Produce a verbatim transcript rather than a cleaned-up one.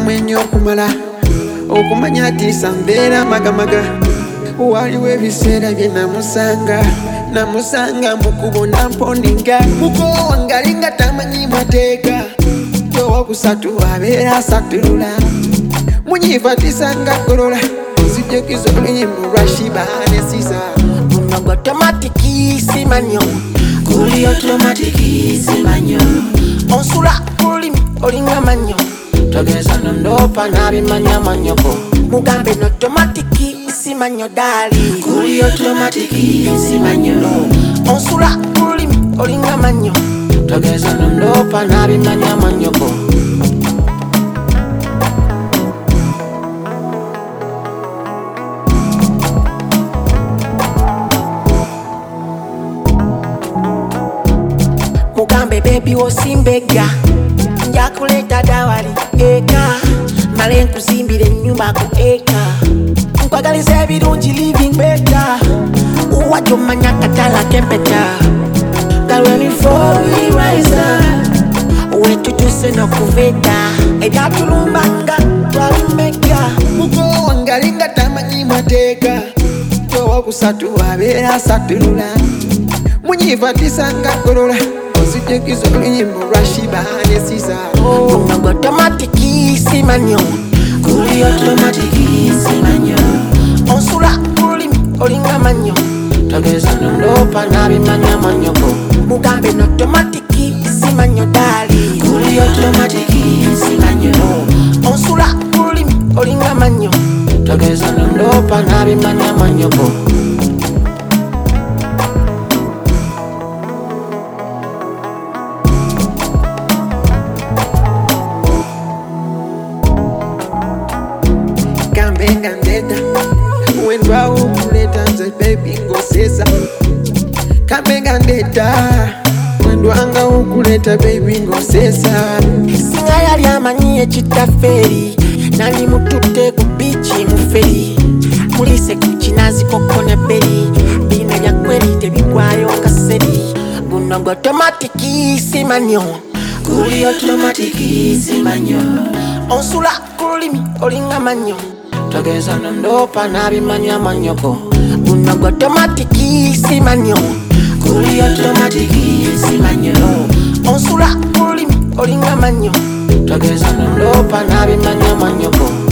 mwenya okumala okumanya ati sambeera magamaga waliwo ebiseera bye namusanga namusanga mukubona mpondinga mukowa ngalinga tamanyi mateeka towokusatu abeera asatulula munyivatisanga kolola nzijukiza oluyimba lwashiba nesisa munogo automatiki simanyo kuli automatiki simanyo onsula kulimi olinga manyo togeza nondopa nabimanya manyoko mugambe no automatiki simanyo dali kuli automatiki simanyo onsula kulimi olinga manyo togeza nondopa nabimanya manyoko mugambe baby wosimbega njakuleta dawali eka male nkuzimbire nyumba ku eka nkwagaliza ebirungi living better uwajomanya katala kempeta galweni for we rise up wetutuse nokuveta ebyatulumbanga twalimbega mukowa ngalinga tamanyi mateeka towokusatu abeera asatulula munyivatisanga kolola nzijukiza oluyimba lwashiba nesisa munogo automatiki simanyo kuli automatiki simanyo onsula kulimi olinga manyo togeza nondopa nabimanya manyoko mugambe no automatiki simanyo dali kuli automatiki simanyo onsula kulimi olinga manyo togeza nondopa nabimanya manyoko kambenga ndeta wendwawo kuleta nze baby ngosesa kambenga ndeta wendwanga ukuleta baby ngosesa singa yali amanyi ekitaferi nali mutute ku bichi muferi mulise ku kinazi koko ne beri bina bya kweri tebigwayo kaseri munogo automatiki simanyo kuli automatiki simanyo onsula kulimi olinga manyo togeza nondopa nabimanya manyoko munogo automatiki simanyo kuli automatiki simanyo onsula kulimi olinga manyo togeza nondopa nabimanya manyoko